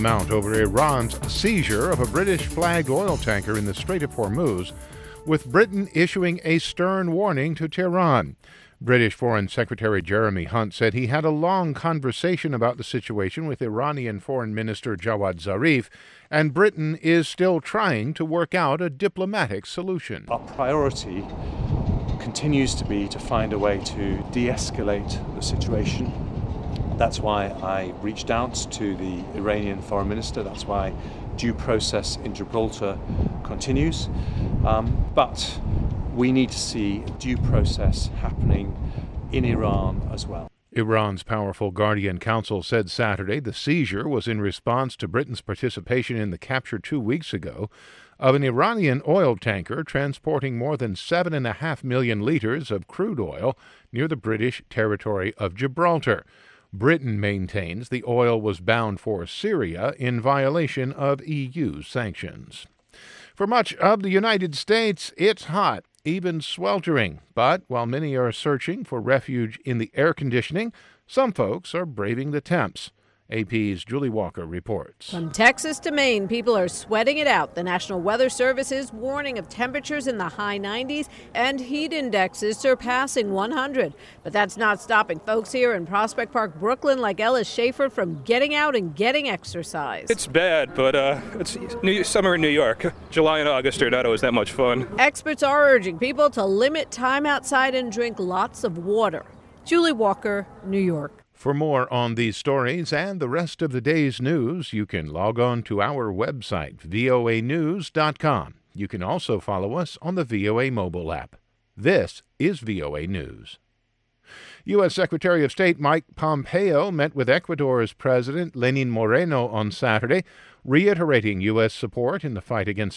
Amount over Iran's seizure of a British-flagged oil tanker in the Strait of Hormuz, with Britain issuing a stern warning to Tehran. British Foreign Secretary Jeremy Hunt said he had a long conversation about the situation with Iranian Foreign Minister Jawad Zarif, and Britain is still trying to work out a diplomatic solution. Our priority continues to be to find a way to de-escalate the situation. That's why I reached out to the Iranian foreign minister. That's why due process in Gibraltar continues. But we need to see due process happening in Iran as well. Iran's powerful Guardian Council said Saturday the seizure was in response to Britain's participation in the capture 2 weeks ago of an Iranian oil tanker transporting more than 7.5 million liters of crude oil near the British territory of Gibraltar. Britain maintains the oil was bound for Syria in violation of EU sanctions. For much of the United States, it's hot, even sweltering. But while many are searching for refuge in the air conditioning, some folks are braving the temps. AP's Julie Walker reports. From Texas to Maine, people are sweating it out. The National Weather Service is warning of temperatures in the high 90s and heat indexes surpassing 100. But that's not stopping folks here in Prospect Park, Brooklyn, like Ellis Schaefer, from getting out and getting exercise. It's bad, but it's summer in New York. July and August are not always that much fun. Experts are urging people to limit time outside and drink lots of water. Julie Walker, New York. For more on these stories and the rest of the day's news, you can log on to our website, voanews.com. You can also follow us on the VOA mobile app. This is VOA News. U.S. Secretary of State Mike Pompeo met with Ecuador's President Lenin Moreno on Saturday, reiterating U.S. support in the fight against